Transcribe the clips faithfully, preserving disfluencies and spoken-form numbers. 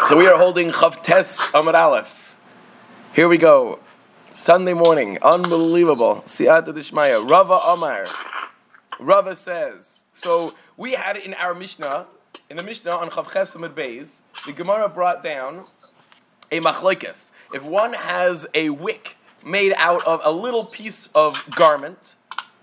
So we are holding Chavtes Amar Aleph. Here we go. Sunday morning. Unbelievable. Siyata Dishmaya. Rava Amar. Rava says, so we had it in our Mishnah, in the Mishnah on Chavches Amar Beis, the Gemara brought down a machlokes. If one has a wick made out of a little piece of garment,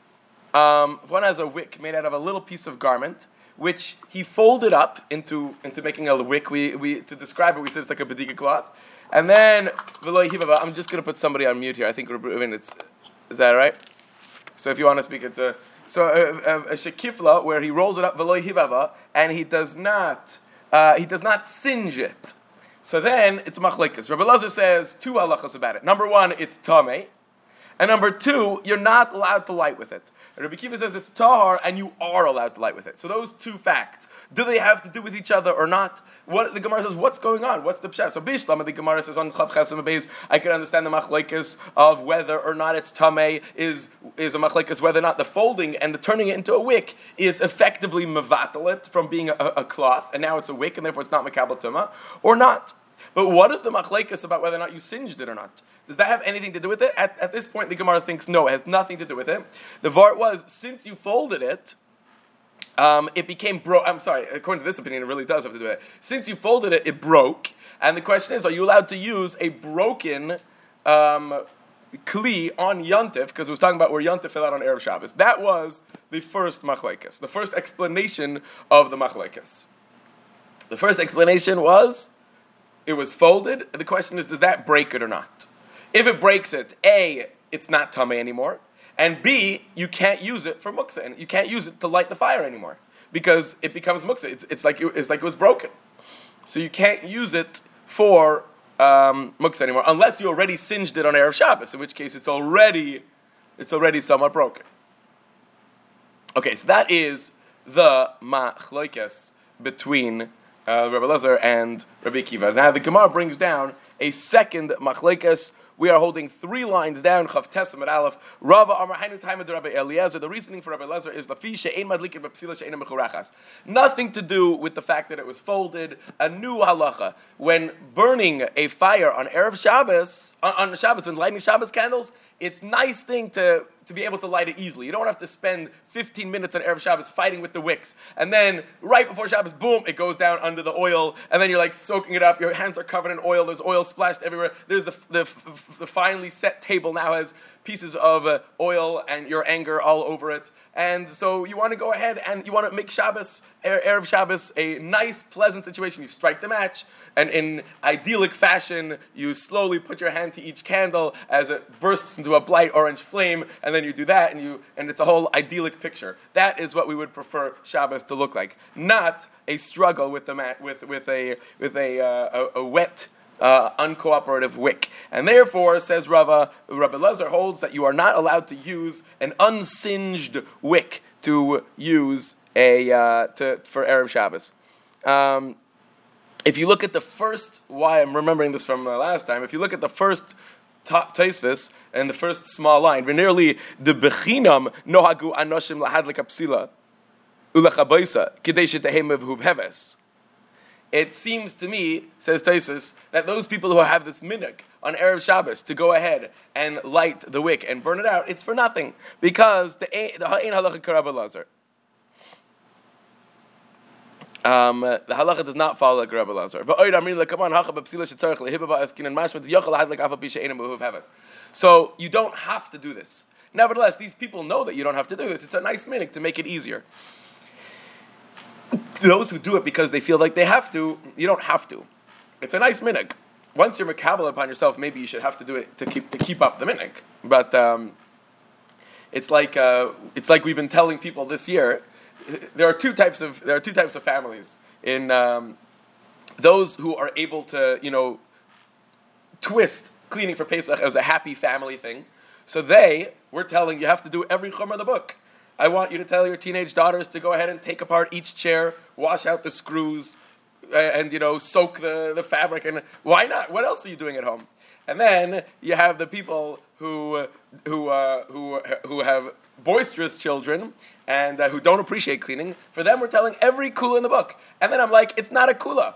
um, if one has a wick made out of a little piece of garment, which he folded up into, into making a wick, we, we to describe it, we said it's like a bedika cloth, and then, I'm just going to put somebody on mute here, I think it's, is that right? So if you want to speak, it's a, so a, a, a shekifla where he rolls it up, v'lo hivava, and he does not, uh, he does not singe it. So then, it's machlokes. Rabbi Elazar says two halachas about it. Number one, it's tamei. And number two, you're not allowed to light with it. Rabbi Kiva says it's tahar, and you are allowed to light with it. So those two facts, do they have to do with each other or not? What the Gemara says, what's going on? What's the pshat? So Bishlam, the Gemara says on Chav Chesem Beis, I can understand the machlokes of whether or not it's tamei is is a machlokes, whether or not the folding and the turning it into a wick is effectively mevatalit from being a, a cloth, and now it's a wick, and therefore it's not mekabel tuma, or not. But what is the machlokes about whether or not you singed it or not? Does that have anything to do with it? At, at this point, the Gemara thinks no, it has nothing to do with it. The vart was, since you folded it, um, it became broke. I'm sorry, according to this opinion, it really does have to do with it. Since you folded it, it broke. And the question is, are you allowed to use a broken um, kli on Yontif? Because it was talking about where Yontif fell out on Erev Shabbos. That was the first machlokes, the first explanation of the machlokes. The first explanation was, it was folded. The question is, does that break it or not? If it breaks it, A, it's not tamei anymore, and B, you can't use it for muksa, and you can't use it to light the fire anymore because it becomes muksa. It's, it's like it, it's like it was broken, so you can't use it for um, muksa anymore unless you already singed it on Erev Shabbos, in which case it's already it's already somewhat broken. Okay, so that is the machlokes between uh, Rabbi Elazar and Rabbi Kiva. Now the Gemara brings down a second machlokes. We are holding three lines down. Chavtes Amar Aleph. Rava Amar Hainu Taima de Rabbi Eliezer. The reasoning for Rabbi Eliezer is Lafi she'ein madlikin b'psila she'ein mechurachas. Nothing to do with the fact that it was folded. A new halacha. When burning a fire on Erev Shabbos, on, on Shabbos, when lighting Shabbos candles, it's a nice thing to, to be able to light it easily. You don't have to spend fifteen minutes on Erev Shabbos fighting with the wicks. And then, right before Shabbos, boom, it goes down under the oil. And then you're like soaking it up. Your hands are covered in oil. There's oil splashed everywhere. There's the, the, the finely set table now has pieces of uh, oil and your anger all over it. And so you want to go ahead and you want to make Shabbos, Erev Shabbos, a nice, pleasant situation. You strike the match, and in idyllic fashion, you slowly put your hand to each candle as it bursts into a bright orange flame, and then you do that, and you and it's a whole idyllic picture. That is what we would prefer Shabbos to look like, not a struggle with the mat, with with a with a uh, a, a wet, Uh, uncooperative wick. And therefore, says Rava, Rabbi Elazar holds that you are not allowed to use an unsinged wick to use a uh, to for Erev Shabbos. Um, if you look at the first, why I'm remembering this from uh, last time, if you look at the first top Tosfos and the first small line, nearly the bechinam nohagu anoshim lahad lekapsila ulechaboisa kidei shetehem mevhuvheves. It seems to me, says Tosfos, that those people who have this minhag on Erev Shabbos to go ahead and light the wick and burn it out, it's for nothing, because the the ha'ein halacha k'Rabbi Elazar. Um, the halacha does not follow like Rabbi Elazar. So you don't have to do this. Nevertheless, these people know that you don't have to do this. It's a nice minhag to make it easier. Those who do it because they feel like they have to, you don't have to. It's a nice minhag. Once you're makabel upon yourself, maybe you should have to do it to keep to keep up the minhag. But um, it's like uh, it's like we've been telling people this year. There are two types of there are two types of families. In um, those who are able to, you know, twist cleaning for Pesach as a happy family thing. So they, we're telling you have to do every chumrah of the book. I want you to tell your teenage daughters to go ahead and take apart each chair, wash out the screws, and, you know, soak the, the fabric. And why not? What else are you doing at home? And then you have the people who who uh, who who have boisterous children and uh, who don't appreciate cleaning. For them, we're telling every kula in the book. And then I'm like, it's not a kula.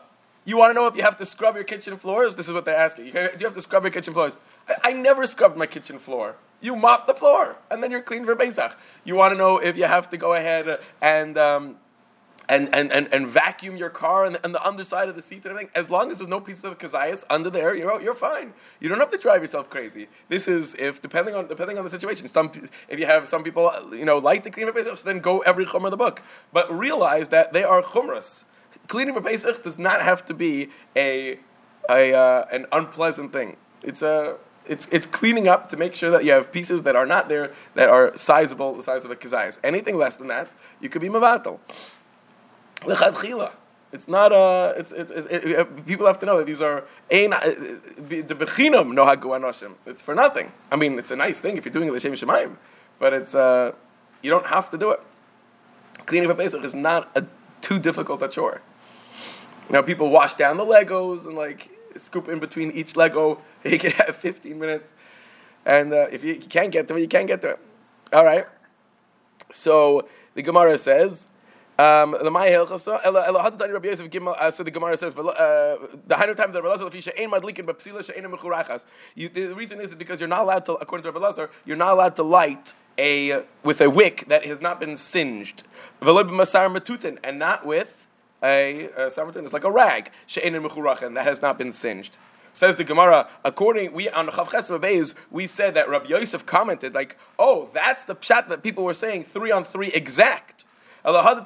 You want to know if you have to scrub your kitchen floors? This is what they're asking. You, do you have to scrub your kitchen floors? I, I never scrubbed my kitchen floor. You mop the floor, and then you're clean for Pesach. You want to know if you have to go ahead and um, and, and, and and vacuum your car and the, and the underside of the seats and everything? As long as there's no piece of kazayas under there, you're you're fine. You don't have to drive yourself crazy. This is if depending on depending on the situation. Some if you have some people you know like to clean for Pesach, so then go every chumrah of the book. But realize that they are chumras. Cleaning for Pesach does not have to be a a uh, an unpleasant thing. It's a it's it's cleaning up to make sure that you have pieces that are not there that are sizable, the size of a kazayas. Anything less than that, you could be mavatal. L'chadchila. It's not a. It's it's, it's it, it, people have to know that these are ein the bechinam nohagu anoshim. It's for nothing. I mean, it's a nice thing if you're doing it l'shem shemayim, but it's uh you don't have to do it. Cleaning for Pesach is not a too difficult a chore. Now people wash down the Legos and like scoop in between each Lego. You can have fifteen minutes, and uh, if you, you can't get to it, you can't get to it. All right. So the Gemara says, um, the So the Gemara says, the Hainu time the The reason is because you're not allowed to, according to Rabbi Elazar, you're not allowed to light a with a wick that has not been singed, and not with a, a samartin. It's like a rag that has not been singed. Says the Gemara, according we on Chav Chesed Beis, we said that Rabbi Yosef commented like, oh, that's the pshat that people were saying three on three exact. According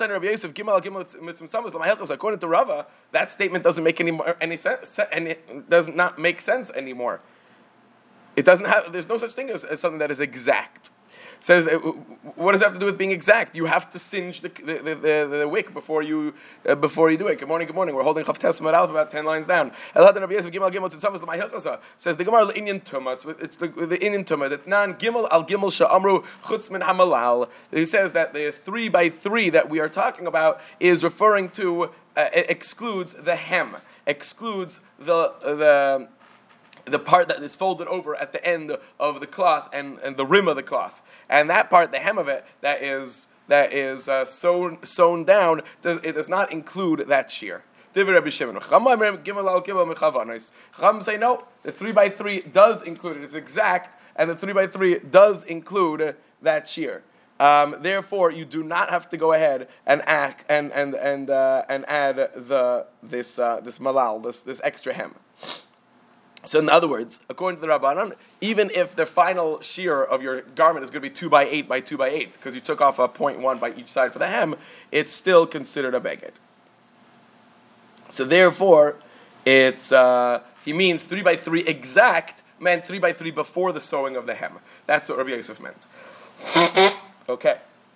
to Rava, that statement doesn't make any more, any sense, and it does not make sense anymore. It doesn't have. There's no such thing as, as something that is exact. Says, what does that have to do with being exact? You have to singe the the, the, the, the wick before you uh, before you do it. Good morning, good morning. We're holding Chav Tesma Alpha about ten lines down. Says the Gemara Inyan Tumah. It's the the Inyan Tumah that nan Gimel al Gimel Sha'amru Chutz Min Hamalal. He says that the three by three that we are talking about is referring to uh, it excludes the hem, excludes the the. the part that is folded over at the end of the cloth and, and the rim of the cloth, and that part, the hem of it, that is that is uh, sewn sewn down, does, it does not include that shear. Chacham say no, the three by three does include it. It's exact, and the three by three does include that shear. Um, therefore, you do not have to go ahead and act and and and uh, and add the this uh, this malal, this this extra hem. So in other words, according to the Rabbanan, even if the final shear of your garment is going to be two by eight by two by eight, because you took off a point one by each side for the hem, it's still considered a beged. So therefore, it's uh, he means three by three exact meant three by three before the sewing of the hem. That's what Rabbi Yosef meant. Okay.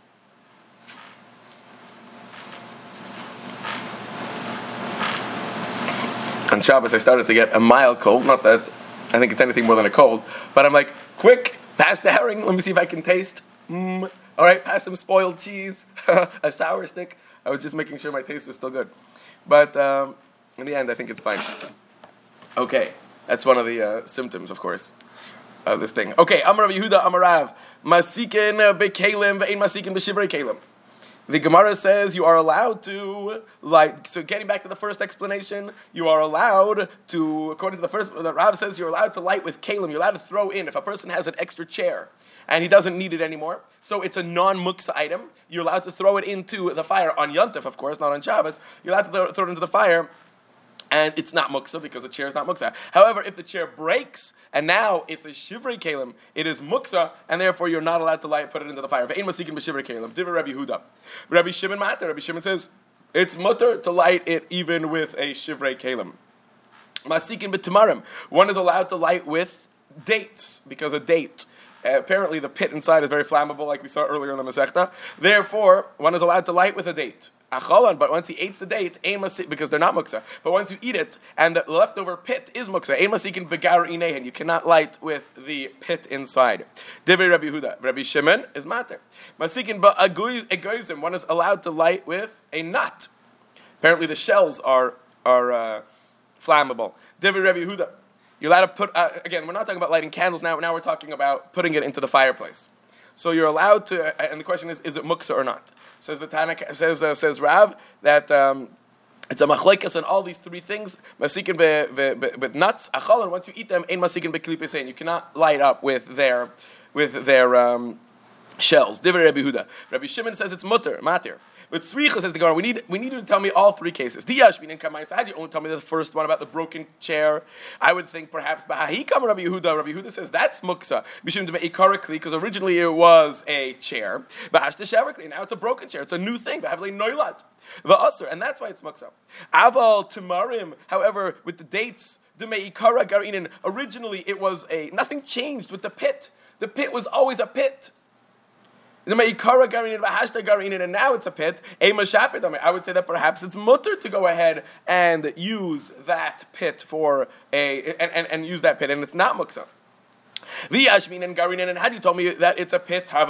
On Shabbos, I started to get a mild cold. Not that I think it's anything more than a cold, but I'm like, quick, pass the herring. Let me see if I can taste. Mm. All right, pass some spoiled cheese, a sour stick. I was just making sure my taste was still good, but um, in the end, I think it's fine. Okay, that's one of the uh, symptoms, of course, of this thing. Okay, Amar Rav Yehuda, Amar Rav, masikin bekalim ve'ein masikin b'shivrei kalim. The Gemara says you are allowed to light. So getting back to the first explanation, you are allowed to, according to the first, the Rav says you're allowed to light with kalim. You're allowed to throw in if a person has an extra chair and he doesn't need it anymore. So it's a non-muksa item. You're allowed to throw it into the fire on Yontif, of course, not on Shabbos. You're allowed to throw, throw it into the fire. And it's not muksa because the chair is not muksa. However, if the chair breaks and now it's a shivrei kalim, it is muksa, and therefore you're not allowed to light, put it into the fire. Ve'ein masikin b'shivrei kalim. Divrei Rabbi Yehuda. Rabbi Shimon matter. Rabbi Shimon says it's mutter to light it even with a shivrei kalim. Masikin b'tamarim. One is allowed to light with dates because a date. Uh, apparently, the pit inside is very flammable, like we saw earlier in the Masechta. Therefore, one is allowed to light with a date. But once he eats the date, because they're not muksa. But once you eat it, and the leftover pit is muksa, you cannot light with the pit inside. Divrei Rabbi Yehuda. Rabbi Shimon is mater. Masikin ba'agoizim. One is allowed to light with a nut. Apparently, the shells are are uh, flammable. Divrei Rabbi Yehuda. You're allowed to put uh, again. We're not talking about lighting candles now. Now we're talking about putting it into the fireplace. So you're allowed to, and the question is, is it muksa or not? Says the Tanakh, says uh, says Rav that um, It's a machlekes on all these three things. Masikin with nuts, achal, and once you eat them, ein masikin beklipe saying you cannot light up with their with their um, shells. Divrei Rabbi Yehuda. Rabbi Shimon says it's mutter, matir. But Tzricha says the Gemara, we need we need you to tell me all three cases. Diyashmin and Kamaisa. Had you only tell me the first one about the broken chair? I would think perhaps Bahahikam Rabbi Yehuda. Rabbi Yehuda says that's muksa. Bishim de Ikarakli, because originally it was a chair. Bahashta Shavakli. Now it's a broken chair. It's a new thing. Bahavli Noilat. The Usr, and that's why it's muksa. Aval Timarim, however, with the dates, de Ikara Garinin, originally it was a nothing changed with the pit. The pit was always a pit. And now it's a pit. I would say that perhaps it's mutter to go ahead and use that pit for a and, and, and use that pit, and it's not muksa. The Ashmin and Garinin, and had you told me that it's a pit, I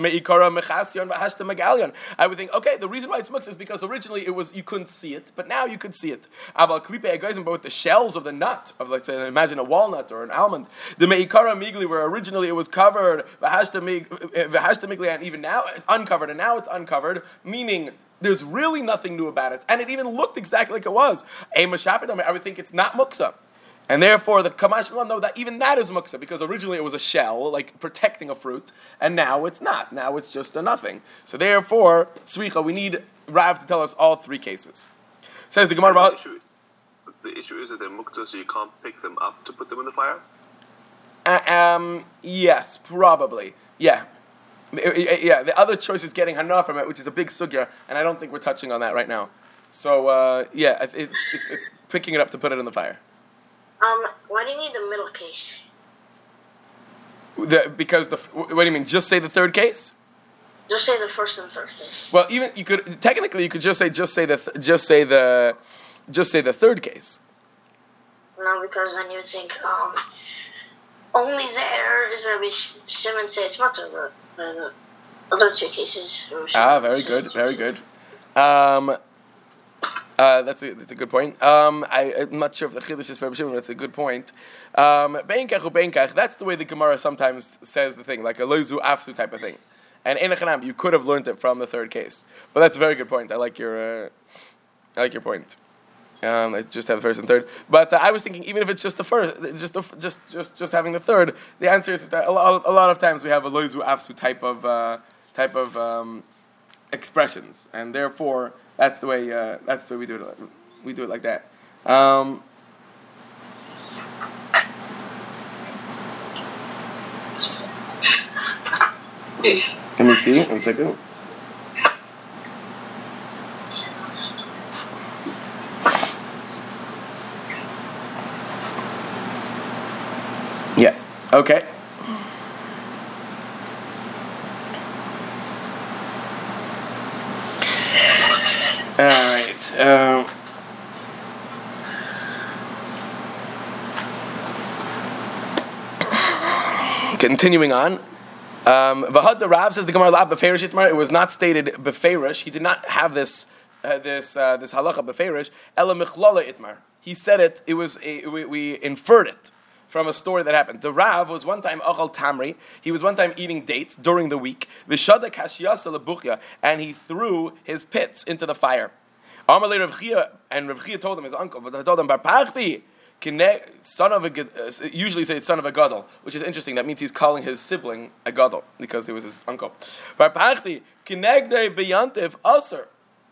would think, okay, the reason why it's muksa is because originally it was you couldn't see it, but now you could see it. But with the shells of the nut, of let's say, imagine a walnut or an almond, the meikara migli, where originally it was covered, and even now it's uncovered, and now it's uncovered, meaning there's really nothing new about it, and it even looked exactly like it was. I would think it's not muksa. And therefore, the Kamash will know that even that is muksa, because originally it was a shell, like protecting a fruit, and now it's not. Now it's just a nothing. So therefore, Tzricha, we need Rav to tell us all three cases. Says the Gemara about... The issue, the issue is that they're muksa, so you can't pick them up to put them in the fire? Uh, um, yes, probably. Yeah. Yeah, the other choice is getting hana from it, which is a big sugya, and I don't think we're touching on that right now. So, uh, yeah, it, it's, it's picking it up to put it in the fire. Um, why do you need the middle case? The, because the what do you mean? Just say the third case? Just say the first and third case. Well, even you could technically you could just say just say the just say the just say the third case. No, because then you would think um, only there is Rabbi Shimon say it's mutter, but the other two cases. Ah, very good, very good. Um. Uh, that's a that's a good point. Um, I, I'm not sure if the chiddush is for Rabbi Shimon, but that's a good point. Um, Beinkach or Beinkach, that's the way the Gemara sometimes says the thing, like a loizu afsu type of thing. And Enechanam, you could have learned it from the third case. But that's a very good point. I like your, uh, I like your point. Um, I just have the first and third. But uh, I was thinking, even if it's just the first, just the, just just just having the third, the answer is that a lot, a lot of times we have a loizu afsu type of uh, type of um, expressions, and therefore. That's the way. Uh, that's the way we do it. We do it like that. Um, let me see. One second. Yeah. Okay. All right. Um, continuing on. Um, V'had the Rav says the Gemara Lab beferish itmar. It was not stated beferish. He did not have this uh, this uh, this halacha beferish. Ela michlala itmar. He said it. It was a, we, we inferred it from a story that happened. The Rav was one time achal tamri. He was one time eating dates during the week. V'shada kashiyasa lebuchya, and he threw his pits into the fire. Amalei Rav Chia, and Rav Chia told him, his uncle, but he told him, Barpachti, son of a, uh, usually say son of a gadol, which is interesting. That means he's calling his sibling a gadol because he was his uncle. Barpachti, kinegde beyantiv aser.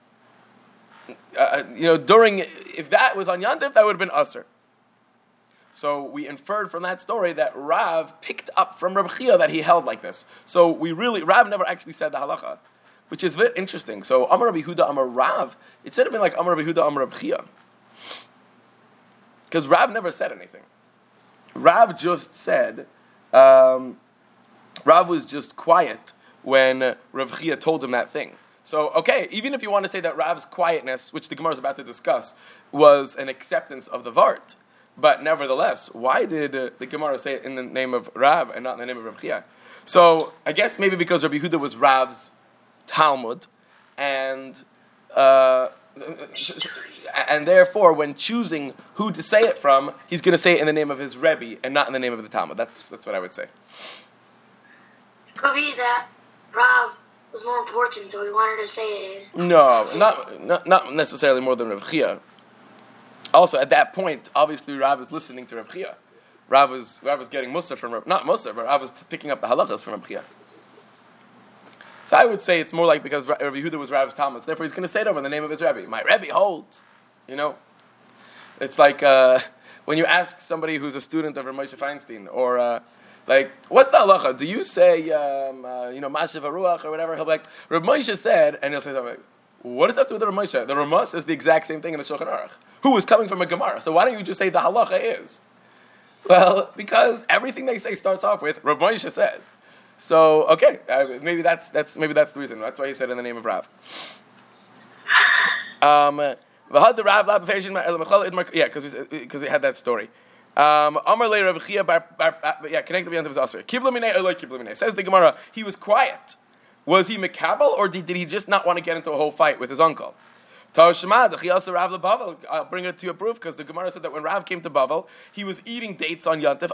You know, during if that was on Yantiv, that would have been aser. So we inferred from that story that Rav picked up from Rav Chia that he held like this. So we really, Rav never actually said the halacha, which is very interesting. So Amar Rabbi Huda, Amar Rav, it should have been like Amar Rabbi Huda, Amar Rabbi Chia. Because Rav never said anything. Rav just said, um, Rav was just quiet when Rav Chia told him that thing. So, okay, even if you want to say that Rav's quietness, which the Gemara is about to discuss, was an acceptance of the Vart, but nevertheless, why did uh, the Gemara say it in the name of Rav and not in the name of Rav Chia? So, I guess maybe because Rabbi Huda was Rav's Talmud, and uh, and therefore, when choosing who to say it from, he's going to say it in the name of his Rebbe and not in the name of the Talmud. That's that's what I would say. Could be that Rav was more important, so he wanted to say it. No, not not, not necessarily more than Rav Chia. Also, at that point, obviously Rav is listening to Rav Chia. Rav was Rav was getting Musa from Rav, not Musa, but Rav was picking up the halachas from Rav Chia. So I would say it's more like because Rav Yehuda was Rav's Talmud, therefore he's going to say it over in the name of his Rebbe. My Rebbe holds, you know. It's like uh, when you ask somebody who's a student of Rav Moshe Feinstein, or uh, like, what's the halacha? Do you say, um, uh, you know, Mashiv Aruach or whatever? He'll be like, Rav Moshe said, and he'll say something like, what does that have to do with Rav Moshe? The Ramah says the exact same thing in the Shulchan Aruch, who is coming from a Gemara. So why don't you just say the halacha is? Well, because everything they say starts off with Rav Moshe says. So okay, uh, maybe that's that's maybe that's the reason. That's why he said in the name of Rav. Um, yeah, because because it had that story. Um, yeah, connected beyond the Asr. Kibla minay or like kibla minay. Says the Gemara, he was quiet. Was he mekabel, or did, did he just not want to get into a whole fight with his uncle? I'll bring it to your proof, because the Gemara said that when Rav came to Bavel, he was eating dates on Yantif,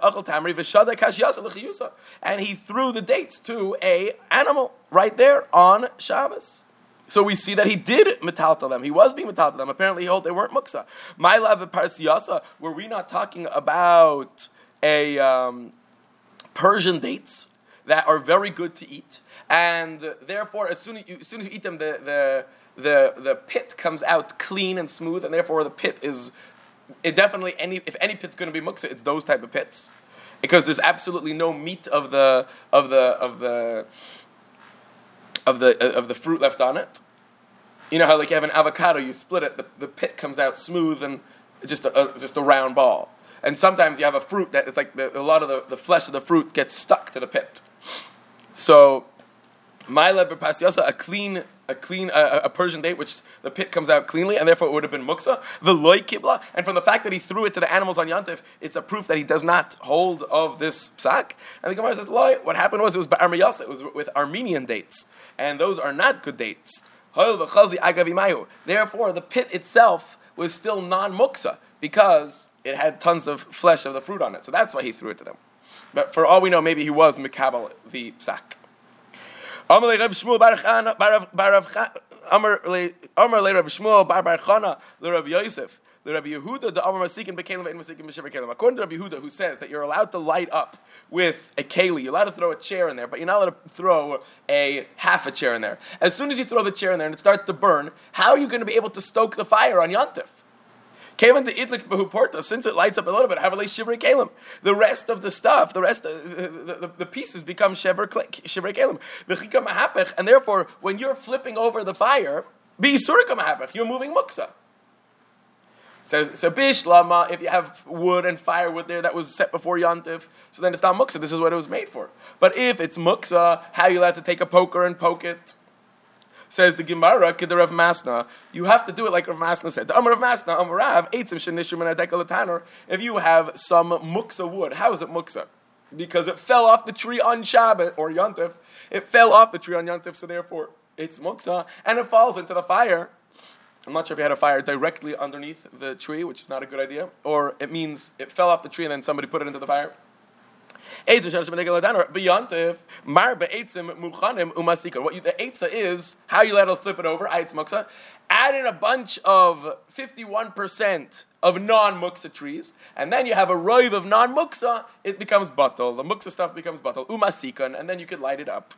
and he threw the dates to a animal right there on Shabbos. So we see that he did metaltal them. He was being metaltal them. Apparently he held they weren't muksa. My love of Parsiyasa, were we not talking about a um, Persian dates that are very good to eat, and uh, therefore as soon as you as soon as you eat them, the the the the pit comes out clean and smooth, and therefore the pit is it definitely any if any pit's going to be muksa, it's those type of pits, because there's absolutely no meat of the of the of the of the uh, of the fruit left on it. You know how like you have an avocado, you split it, the, the pit comes out smooth and just a, a just a round ball. And sometimes you have a fruit that it's like the, a lot of the, the flesh of the fruit gets stuck to the pit. So, my leber pasyasa, a clean, a clean, uh, a Persian date, which the pit comes out cleanly, and therefore it would have been muksa. The loy kibla, and from the fact that he threw it to the animals on Yantif, it's a proof that he does not hold of this psak. And the Gemara says, loy, what happened was it was ba'armiyasa, it was with Armenian dates, and those are not good dates. Therefore, the pit itself was still non-muksa, because it had tons of flesh of the fruit on it. So that's why he threw it to them. But for all we know, maybe he was mekabel the psak. Amar le Reb Shmuel bar bar Chana le Reb Yosef le Reb Yehuda the Amar Masikin bekelim and Masikin b'shever kelim. According to Reb Yehuda, who says that you're allowed to light up with a keli, you're allowed to throw a chair in there, but you're not allowed to throw a half a chair in there. As soon as you throw the chair in there and it starts to burn, how are you going to be able to stoke the fire on Yantif? Since it lights up a little bit, the rest of the stuff, the rest of the, the, the pieces become shiver kelim. And therefore, when you're flipping over the fire, you're moving muksa. Says so bishlama, if you have wood and firewood there that was set before Yantif, so then it's not muksa. This is what it was made for. But if it's muksa, how are you allowed to take a poker and poke it? Says the Gemara, Kid Rav Masna, you have to do it like Rav Masna said. The Amar Rav Masna, Amar Rav, Eitzim Shenishim and Adekalatanor. If you have some muksa wood, how is it muksa? Because it fell off the tree on Shabbat or Yantif. It fell off the tree on Yantif, so therefore it's muksa, and it falls into the fire. I'm not sure if you had a fire directly underneath the tree, which is not a good idea, or it means it fell off the tree and then somebody put it into the fire. What you, the eitzah is, how you let it flip it over, add in a bunch of fifty-one percent of non-muksa trees, and then you have a roiv of non-muksa, it becomes batal. The muksa stuff becomes batal. Umasikan, and then you could light it up.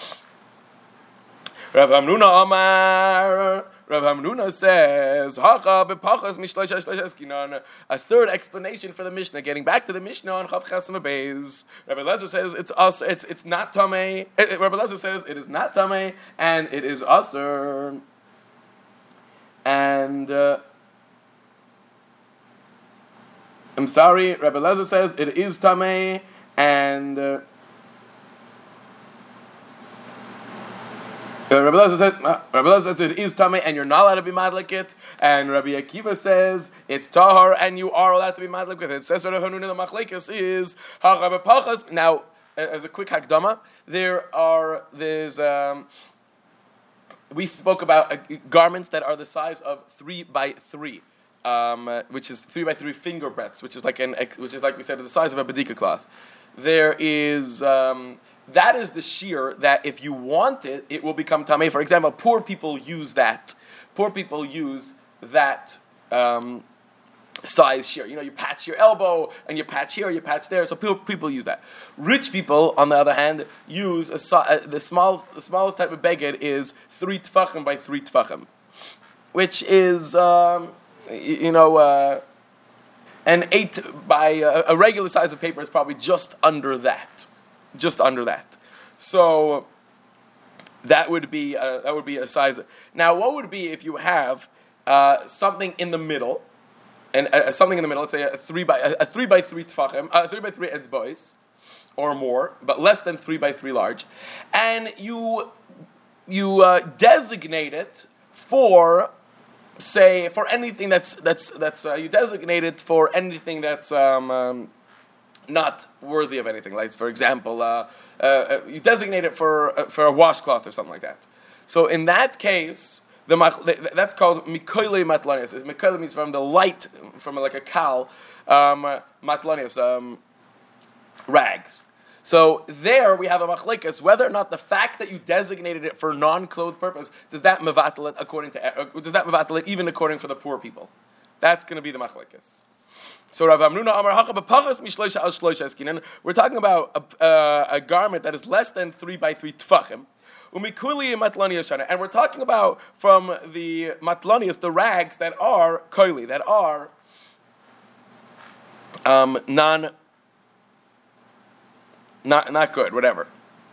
Rav Hamnuna Amar, Rav Hamnuna says, a third explanation for the Mishnah, getting back to the Mishnah on Chav Chasam Beis. Rabbi Lezer says it's us, it's it's not tamei. Rabbi Lezer says it is not tamei and it is aser. And uh, I'm sorry, Rabbi Lezer says it is tamei and. Uh, Uh, Rabbi Lezer says, uh, Rabbi Lezer says it is tamei and you're not allowed to be madlik it, and Rabbi Akiva says it's tahar and you are allowed to be madlik with it. It says Rav Hanuna the machlekes is hachar bepachas. Now, as a quick hakdama, there are there's um, we spoke about uh, garments that are the size of three by three, um, uh, which is three by three finger breadths, which is like an which is like we said the size of a badika cloth. There is. Um, that is the shear that if you want it, it will become tamei. For example, poor people use that. Poor people use that um, size shear. You know, you patch your elbow and you patch here, you patch there. So people, people use that. Rich people, on the other hand, use a, uh, the small, the smallest type of beged is three tfachim by three tfachim, which is um, you, you know. Uh, And eight by a, a regular size of paper is probably just under that, just under that. So that would be a, that would be a size. Now, what would it be if you have uh, something in the middle, and uh, something in the middle? Let's say a three by a, a three by three tfachim, a three by three etzbois, or more, but less than three by three large, and you you uh, designate it for. Say for anything that's that's that's uh, you designate it for anything that's um, um, not worthy of anything. Like for example, uh, uh, you designate it for uh, for a washcloth or something like that. So in that case, the that's called mikoyle matlanias. Mikoyle means from the light, from like a kal, um, matlanias, um, rags. So there we have a machlikas, whether or not the fact that you designated it for non-clothed purpose, does that mevatel it according to, uh, does that mevatel it even according for the poor people? That's going to be the machlikas. So Rav Amnuna Amar Hacha b'pachas mishloisha al shloisha eskinan. We're talking about a, uh, a garment that is less than three by three tfachim. Umikuli matlanias shana, and we're talking about from the matlanias, the rags that are koili, that are um, non. Not not good, whatever.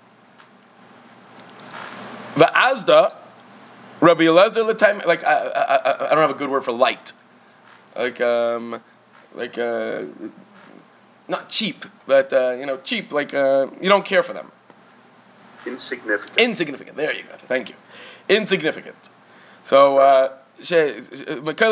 The Azda, Rabbi Eliezer, like I, I, I don't have a good word for light, like um, like uh, not cheap, but uh, you know, cheap. Like uh, you don't care for them. Insignificant. Insignificant. There you go. Thank you. Insignificant. So. Uh, Rabbi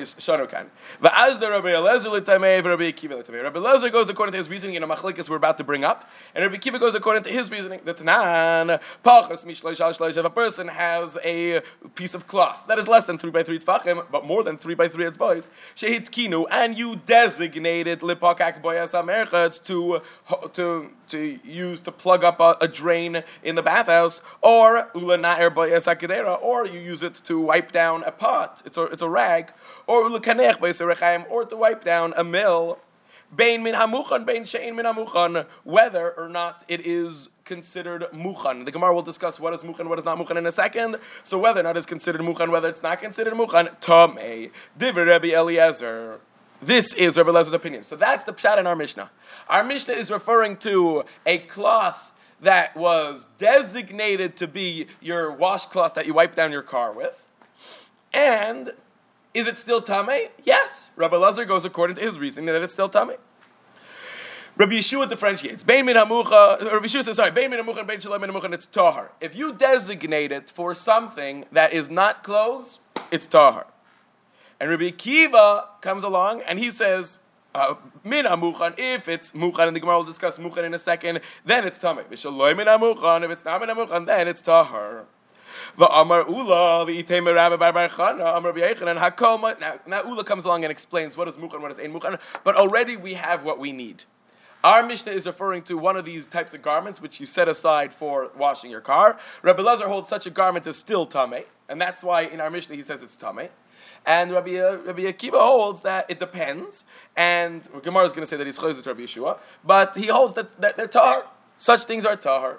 Eliezer goes according to his reasoning in a machlikas we're about to bring up, and Rabbi Kiva goes according to his reasoning. The Tanan, if a person has a piece of cloth that is less than three by three tfachim, but more than three by three etzbois, shehitz kinu, and you designated lipakak boyas amerchatz to to to use to plug up a, a drain in the bathhouse, or ulanaer boyas akadera, or you use it to wipe down a pot. It's a it's a rag, or ulakanech b'yiserechaim, or to wipe down a mill. Bein min hamuchan, bein shein min hamuchan, whether or not it is considered muchan. The Gemara will discuss what is muchan, what is not muchan in a second. So whether or not it's considered muchan, whether it's not considered muchan, tamei divrei Rabbi Eliezer. This is Rabbi Eliezer's opinion. So that's the pshat in our Mishnah. Our Mishnah is referring to a cloth that was designated to be your washcloth that you wipe down your car with. And is it still tamei? Yes. Rabbi Eliezer goes according to his reasoning that it's still tamei. Rabbi Yeshua differentiates. Bein min hamucha. Rabbi Yeshua says, sorry, bein min hamucha, bein shalom min hamucha, it's tahar. If you designate it for something that is not clothes, it's tahar. And Rabbi Kiva comes along and he says, uh, min hamuchan, if it's muchan, and the Gemara will discuss muchan in a second, then it's tamei. V'shalom min hamuchan, if it's not min hamuchan, then it's tahar. Amar Ula, v'itei Rabbi Bar Bar Chana, Amar Rabbi Yechanan, Hakoma. Now, now Ula comes along and explains what is muchan, what is ein muchan. But already we have what we need. Our Mishnah is referring to one of these types of garments which you set aside for washing your car. Rabbi Eliezer holds such a garment is still tamei, and that's why in our Mishnah he says it's tamei. And Rabbi, uh, Rabbi Akiva holds that it depends, and Gemara is going to say that he's chayzer to Rabbi Yeshua, but he holds that, that they're tahar. Such things are tahar.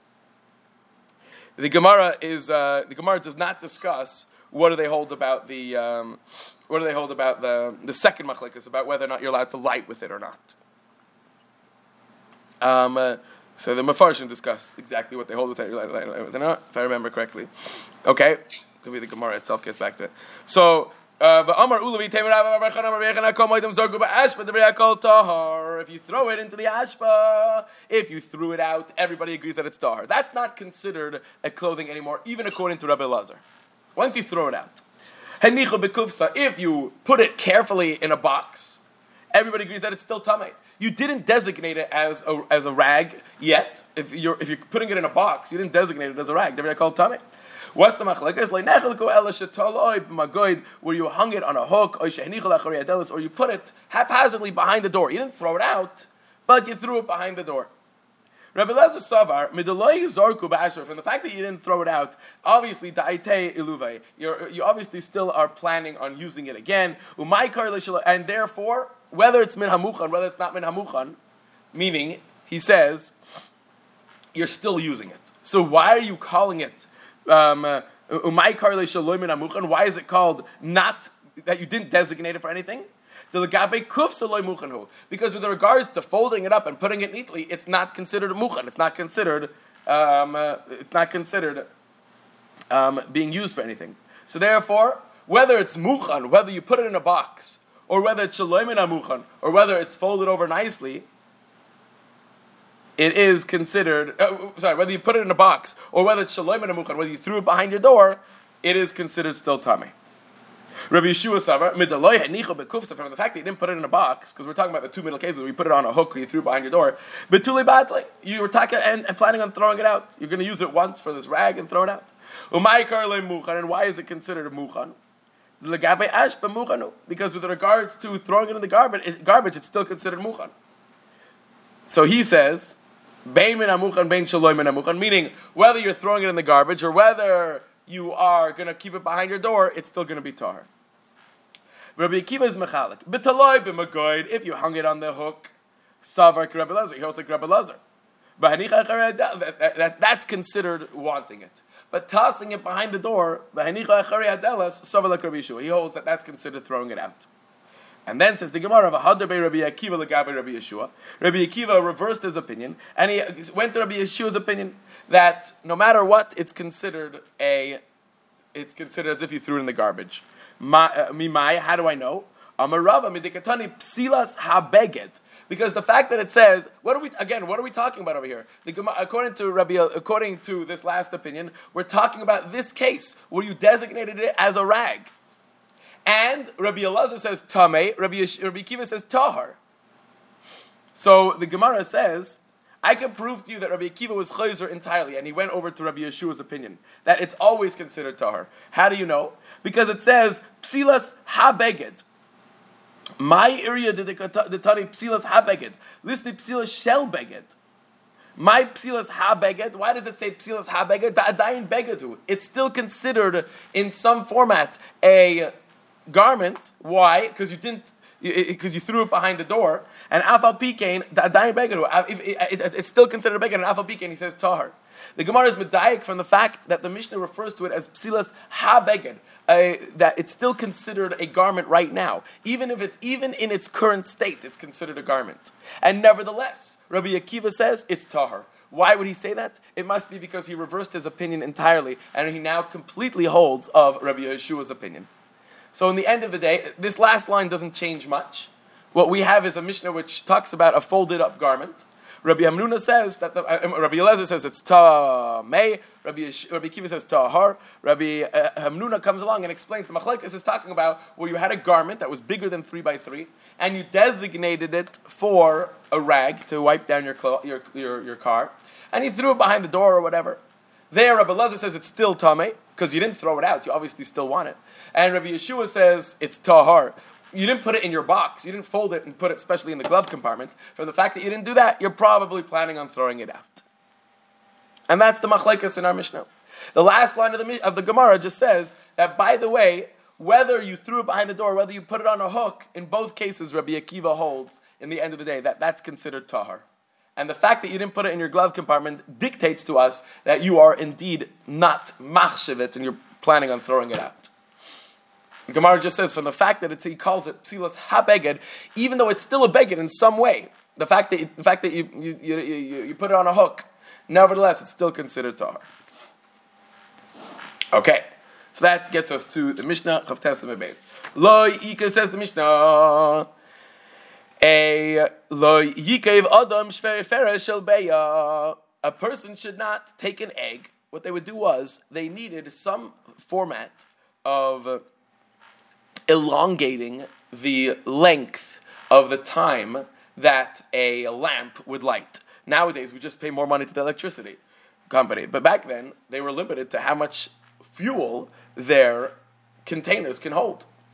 The Gemara is uh, the Gemara does not discuss what do they hold about the um, what do they hold about the the second machlikas about whether or not you're allowed to light with it or not. Um, uh, so the Mefarshim discuss exactly what they hold with it or not, if I remember correctly. Okay, could be the Gemara itself gets back to it. So. Uh, if you throw it into the ashpa, if you threw it out, everybody agrees that it's tahar. That's not considered a clothing anymore, even according to Rabbi Eliezer. Once you throw it out. If you put it carefully in a box, everybody agrees that it's still tamei. You didn't designate it as a, as a rag yet. If you're if you're putting it in a box, you didn't designate it as a rag. They're called tamei. What's the machlekes? Where you hung it on a hook, or you put it haphazardly behind the door. You didn't throw it out, but you threw it behind the door. Rabbi Lezer Savar, midaloi zorku ba'asher, from the fact that you didn't throw it out, obviously, da'itei iluvei, you're, you obviously still are planning on using it again, and therefore, whether it's min hamuchan, whether it's not min hamuchan, meaning, he says, you're still using it. So why are you calling it, um, uh, why is it called not, that you didn't designate it for anything? Because with regards to folding it up and putting it neatly, it's not considered muchan. It's not considered. Um, uh, it's not considered um, being used for anything. So therefore, whether it's muchan, whether you put it in a box, or whether it's shaloim min muchan, or whether it's folded over nicely, it is considered. Uh, sorry, whether you put it in a box, or whether it's shaloim min muchan, whether you threw it behind your door, it is considered still tamei. Rabbi Yeshua Savar, midaloi hanicho bekufsa, from the fact that you didn't put it in a box, because we're talking about the two middle cases where you put it on a hook or you threw it behind your door, betuli badly, you were talking and, and planning on throwing it out. You're going to use it once for this rag and throw it out. Umay karle muchan, and why is it considered a muchan? Legabe ash b'muchanu, because with regards to throwing it in the garbage, it, garbage, it's still considered muchan. So he says, bein min hamuchan, bein shaloim min hamuchan, meaning whether you're throwing it in the garbage or whether you are going to keep it behind your door, it's still going to be tahar. Rabbi Akiva is mechalik. B'taloi b'magoid, if you hung it on the hook, savar Rabbi Lezer, he holds like Rabbi Lezer. That, that, that's considered wanting it. But tossing it behind the door, he holds that that's considered throwing it out. And then says the Gemara of Hadar be Rabbi Akiva legabe Rabbi Yeshua. Rabbi Akiva reversed his opinion, and he went to Rabbi Yeshua's opinion that no matter what, it's considered a, it's considered as if you threw it in the garbage. Mimai, how do I know? Amarava midikatani psilas habeged. Because the fact that it says, what are we again? What are we talking about over here? The, according to Rabbi, according to this last opinion, we're talking about this case where you designated it as a rag, and Rabbi Elazar says tamei, Rabbi Rabbi Akiva says tahar. So the Gemara says, I can prove to you that Rabbi Akiva was chayzer entirely, and he went over to Rabbi Yeshua's opinion that it's always considered tahar. How do you know? Because it says psilas habeged. My area did the tani psilas habeged. Listen, psilas shel beged. My psilas habeged. Why does it say psilas habeged? Da'adayin begedu. It's still considered in some format a garment. Why? Because you didn't. Because you threw it behind the door, and afal pikein da'adayin begedu. It's still considered a beged, and afal pikein he says tahar. The Gemara is medayik from the fact that the Mishnah refers to it as psilas ha-beged, uh, that it's still considered a garment right now. Even if it, even in its current state, it's considered a garment. And nevertheless, Rabbi Akiva says it's tahar. Why would he say that? It must be because he reversed his opinion entirely, and he now completely holds of Rabbi Yeshua's opinion. So in the end of the day, this last line doesn't change much. What we have is a Mishnah which talks about a folded up garment. Rabbi Hamnuna says that the, uh, Rabbi Elazar says it's tamei. Rabbi Rabbi Akiva says tahar. Rabbi uh, Hamnuna comes along and explains the machlekes is talking about where you had a garment that was bigger than three by three, and you designated it for a rag to wipe down your clo- your, your your car, and you threw it behind the door or whatever. There, Rabbi Elazar says it's still tamei because you didn't throw it out. You obviously still want it, and Rabbi Yeshua says it's tahar. You didn't put it in your box. You didn't fold it and put it especially in the glove compartment. From the fact that you didn't do that, you're probably planning on throwing it out. And that's the machlekes in our Mishnah. The last line of the, of the Gemara just says that, by the way, whether you threw it behind the door, whether you put it on a hook, in both cases, Rabbi Akiva holds, in the end of the day, that that's considered tahar. And the fact that you didn't put it in your glove compartment dictates to us that you are indeed not machshavit and you're planning on throwing it out. The Gemara just says, from the fact that it's, he calls it psilas ha-beged, even though it's still a beged in some way, the fact that you, the fact that you you, you you you put it on a hook, nevertheless, it's still considered tahar. Okay, so that gets us to the Mishnah of Tesla Beis. Lo Yika says the Mishnah, a lo Yikav Adam Shver Shel Beya. A person should not take an egg. What they would do was they needed some format of Uh, elongating the length of the time that a lamp would light. Nowadays, we just pay more money to the electricity company. But back then, they were limited to how much fuel their containers can hold.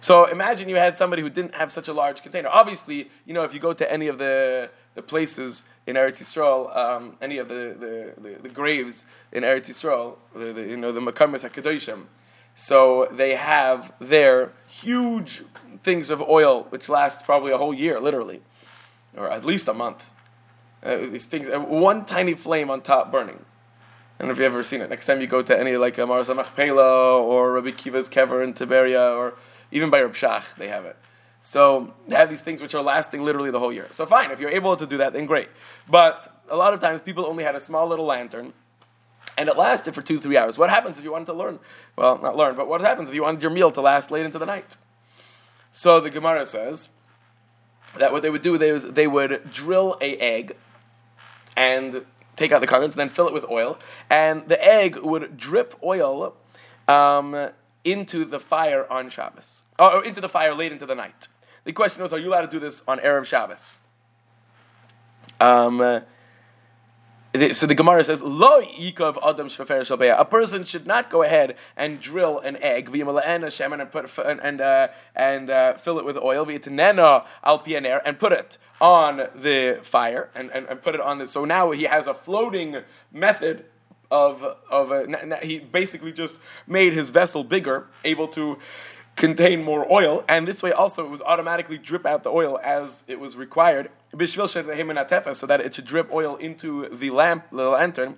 So imagine you had somebody who didn't have such a large container. Obviously, you know, if you go to any of the, the places in Eretz Yisrael, um, any of the, the, the, the graves in Eretz Yisrael, the, the, you know, the Makamis HaKadoshim, so they have there huge things of oil which last probably a whole year, literally, or at least a month. Uh, these things, uh, one tiny flame on top burning. I don't know if you've ever seen it. Next time you go to any like a Marzah Machpelah or Rabbi Kiva's Kever in Tiberia, or even by Reb Shach, they have it. So they have these things which are lasting literally the whole year. So fine, if you're able to do that, then great. But a lot of times people only had a small little lantern, and it lasted for two, three hours. What happens if you wanted to learn? Well, not learn, but what happens if you wanted your meal to last late into the night? So the Gemara says that what they would do, they, was, they would drill a egg and take out the contents, and then fill it with oil, and the egg would drip oil um, into the fire on Shabbos, or into the fire late into the night. The question was, are you allowed to do this on Erev Shabbos? Um, uh, so the Gemara says, Lo yikav adam shvafer shalbeya. A person should not go ahead and drill an egg, and put and and, uh, and uh, fill it with oil, al piener, and put it on the fire, and, and, and put it on the. So now he has a floating method of of a, he basically just made his vessel bigger, able to contain more oil, and this way also it was automatically drip out the oil as it was required, so that it should drip oil into the lamp, the lantern.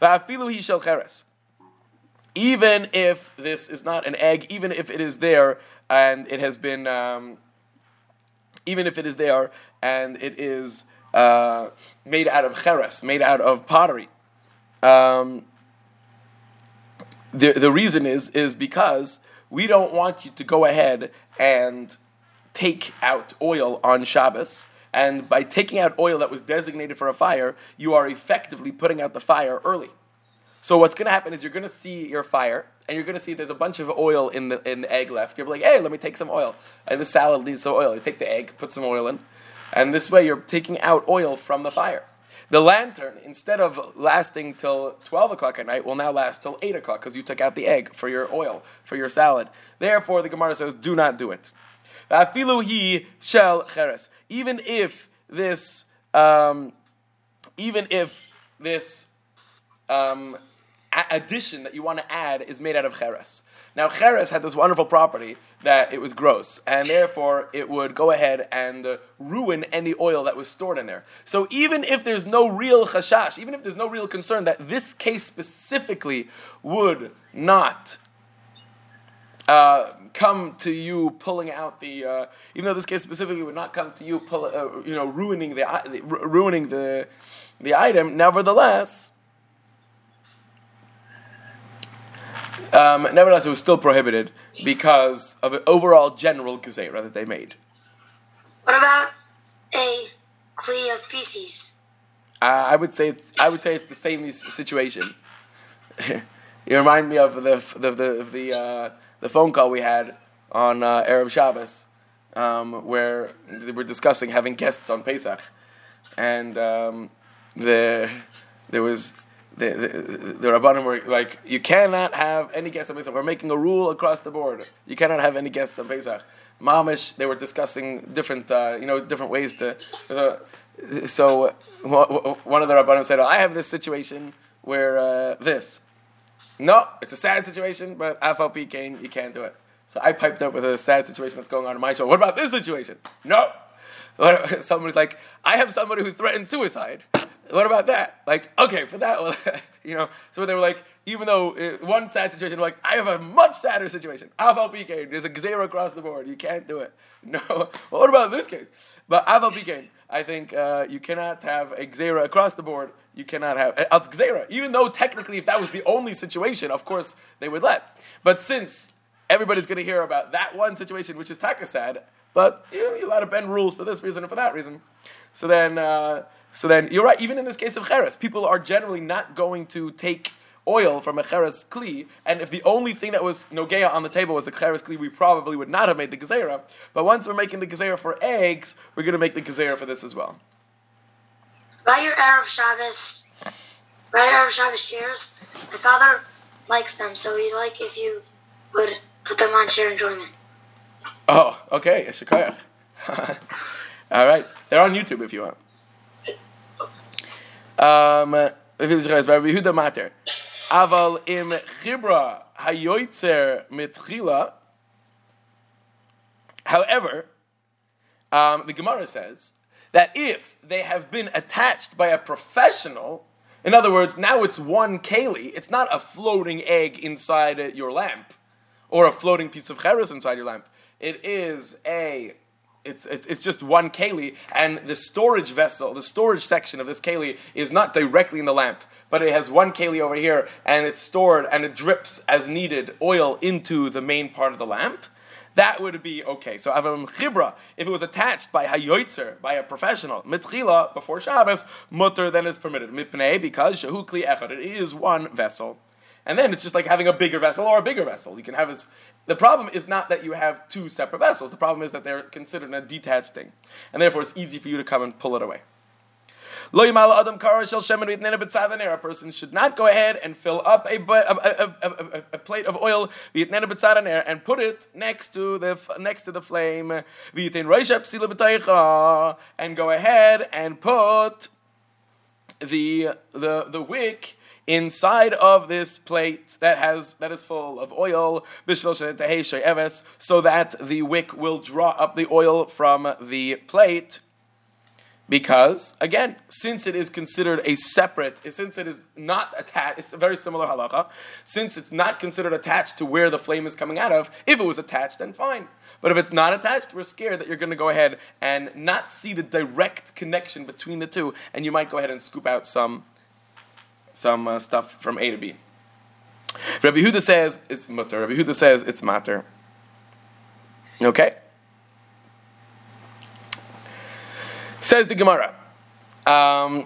Even if this is not an egg, even if it is there and it has been, um, even if it is there and it is uh, made out of cheres, made out of pottery. Um, the the reason is is because we don't want you to go ahead and take out oil on Shabbos, and by taking out oil that was designated for a fire, you are effectively putting out the fire early. So what's going to happen is you're going to see your fire, and you're going to see there's a bunch of oil in the in the egg left. You're like, hey, let me take some oil. And the salad needs some oil. You take the egg, put some oil in, and this way you're taking out oil from the fire. The lantern, instead of lasting till twelve o'clock at night, will now last till eight o'clock because you took out the egg for your oil, for your salad. Therefore, the Gemara says, do not do it. Even if this, um, even if this um, addition that you want to add is made out of cheres. Now, cheres had this wonderful property that it was gross, and therefore it would go ahead and uh, ruin any oil that was stored in there. So even if there's no real chashash, even if there's no real concern that this case specifically would not uh, come to you pulling out the, uh, even though this case specifically would not come to you, pull, uh, you know, ruining the uh, ruining the the item. Nevertheless. Um, nevertheless, it was still prohibited because of an overall general gezerah that they made. What about a kli of feces? Uh, I would say it's, I would say it's the same situation. You remind me of the the the the, uh, the phone call we had on uh, Erev Shabbos, um, where we were discussing having guests on Pesach, and um, the there was. The, the, the Rabbanim were like, you cannot have any guests on Pesach. We're making a rule across the board. You cannot have any guests on Pesach. Mamish, they were discussing different, uh, you know, different ways to. Uh, so uh, one of the Rabbanim said, oh, I have this situation where uh, this. No, it's a sad situation, but Afal P Kane, you can't do it. So I piped up with a sad situation that's going on in my show. What about this situation? No. Somebody's like, I have somebody who threatened suicide. What about that? Like, okay, for that, you know, so they were like, even though uh, one sad situation, like, I have a much sadder situation. Afal Pikain, there's a gzeira across the board. You can't do it. No. Well, what about this case? But Afal Pikain, I think uh, you cannot have a gzeira across the board. You cannot have, uh, it's gzeira. Even though technically if that was the only situation, of course, they would let. But since everybody's going to hear about that one situation, which is takasad, but you know, you're allowed to bend rules for this reason and for that reason. So then... Uh, So then, you're right, even in this case of cheres, people are generally not going to take oil from a cheres kli, and if the only thing that was nogeya on the table was a cheres kli, we probably would not have made the gezerah, but once we're making the gezerah for eggs, we're going to make the gezerah for this as well. By your Erev Shabbos, by your Erev Shabbos shares, my father likes them, so he'd like if you would put them on share enjoyment. Oh, okay. Shikoyach. All right. They're on YouTube if you want. Um, Rabbi Yehuda Mater. Aval im chibra hayoitzer mitchila. However, um, the Gemara says that if they have been attached by a professional, in other words, now it's one keli, it's not a floating egg inside your lamp, or a floating piece of cheres inside your lamp. It is a, it's, it's it's just one keli, and the storage vessel, the storage section of this keli is not directly in the lamp, but it has one keli over here, and it's stored, and it drips as needed oil into the main part of the lamp. That would be okay. So avam chibra, if it was attached by hayoitzer, by a professional, mitchila, before Shabbos, mutter, then it's permitted. Mipnei, because shehu kli echad, it is one vessel. And then it's just like having a bigger vessel or a bigger vessel. You can have this. The problem is not that you have two separate vessels. The problem is that they're considered a detached thing. And therefore it's easy for you to come and pull it away. Lo yimal adam kara shel shemen v'yitnena b'tzad. A person should not go ahead and fill up a, a, a, a, a plate of oil v'yitnena b'tzad and put it next to the next to the flame. V'yitin roisha psila b'taycha, and go ahead and put the the the wick inside of this plate that has that is full of oil, so that the wick will draw up the oil from the plate. Because, again, since it is considered a separate, since it is not attached, it's a very similar halacha, since it's not considered attached to where the flame is coming out of, if it was attached, then fine. But if it's not attached, we're scared that you're going to go ahead and not see the direct connection between the two, and you might go ahead and scoop out some some uh, stuff from A to B. Rabbi Yehuda says it's mutter. Rabbi Yehuda says it's matter. Okay? Says the Gemara. Um,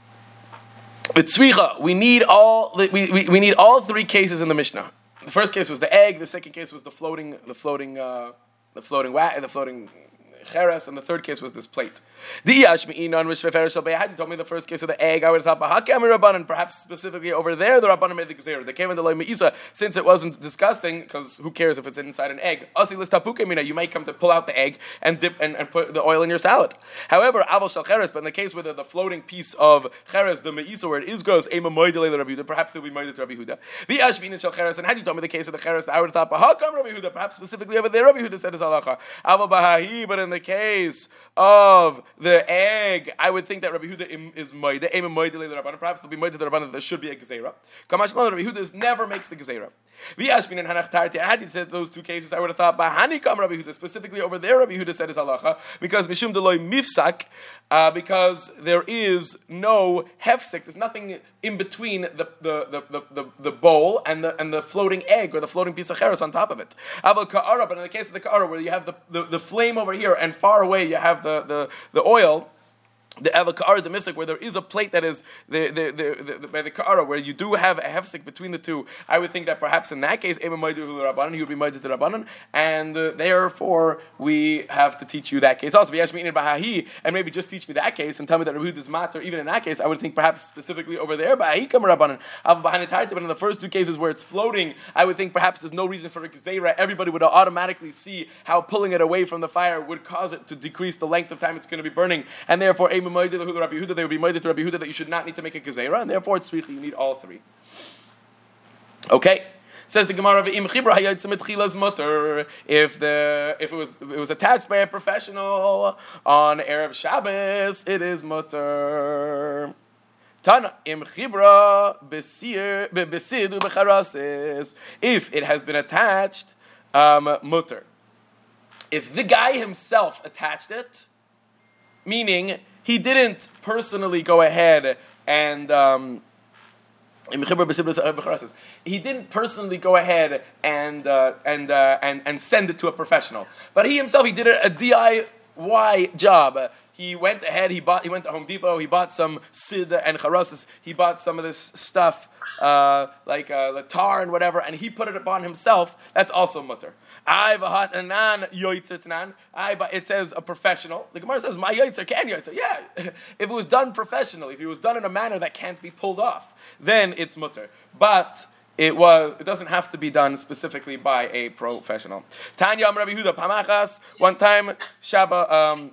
we need all we, we, we need all three cases in the Mishnah. The first case was the egg. The second case was the floating the floating uh, the floating wa- the floating cheres, and the third case was this plate. You told me the first case of the egg. I would have thought, and perhaps specifically over there, the Rabbanan made the Gezerah. They came into Loi Me'isa, since it wasn't disgusting, because who cares if it's inside an egg? You might come to pull out the egg and dip and, and put the oil in your salad. However, Aval Shal Cheres, but in the case where the, the floating piece of Cheres, the Me'isa, where it is gross, perhaps they'll be moided to Rabbi Yehuda. The Ashmin Shal Cheres, and had you told me the case of the Cheres, I would have thought, Rabbi Yehuda, perhaps specifically over there, Rabbi Yehuda said is halacha. Aval Bahahi, but in the case of the egg, I would think that Rabbi Yehuda is moide, aim moide le Rabbanan. Perhaps there'll be moide to the Rabbanan that there should be a gezerah. Kamash Malon, Rabbi Yehuda never makes the gezerah. V'yashmin and Hanach Tarti. Had you said those two cases, I would have thought Bahani Kam Rabbi Yehuda. Specifically over there, Rabbi Yehuda said is halacha because Mishum Deloy Mifsak, uh, because there is no hefsek. There's nothing in between the the, the, the, the, the bowl and the and the floating egg or the floating piece of cheres on top of it. Aval Ka'ara, but in the case of the Ka'ara, where you have the, the, the flame over here and far away you have the the, the oil. The avakar, the mystic, where there is a plate that is the the the, the by the ka'ara, where you do have a hefsek between the two, I would think that perhaps in that case, he would be moided to Rabbanan, and uh, therefore we have to teach you that case. Also, and maybe just teach me that case and tell me that Rabbi is matter. Even in that case, I would think perhaps specifically over there, bahahi kam Rabbanan. But in the first two cases where it's floating, I would think perhaps there's no reason for a gezerah. Everybody would automatically see how pulling it away from the fire would cause it to decrease the length of time it's going to be burning, and therefore they would be moided to Rabbi Yehuda that you should not need to make a gezerah, and therefore it's tzricha, you need all three. Okay, says the Gemara, if the if it was it was attached by a professional on Erev Shabbos, it is mutter. Tana im chibra besir besid ubecharases. If it has been attached, um, mutter. If the guy himself attached it, meaning he didn't personally go ahead and um, he didn't personally go ahead and uh, and, uh, and and send it to a professional, but he himself he did a, a D I Y job. He went ahead. He bought. He went to Home Depot. He bought some sid and charasas. He bought some of this stuff uh, like uh, the tar and whatever, and he put it upon himself. That's also mutter. I v'hatanan yoytzitnan. I it says a professional. The Gemara says my yoytzer can yoytzer. Yeah, if it was done professionally, if it was done in a manner that can't be pulled off, then it's mutter. But it was. It doesn't have to be done specifically by a professional. Tanya Am Rabbi Huda Pamachas. One time, Shabbat. Um,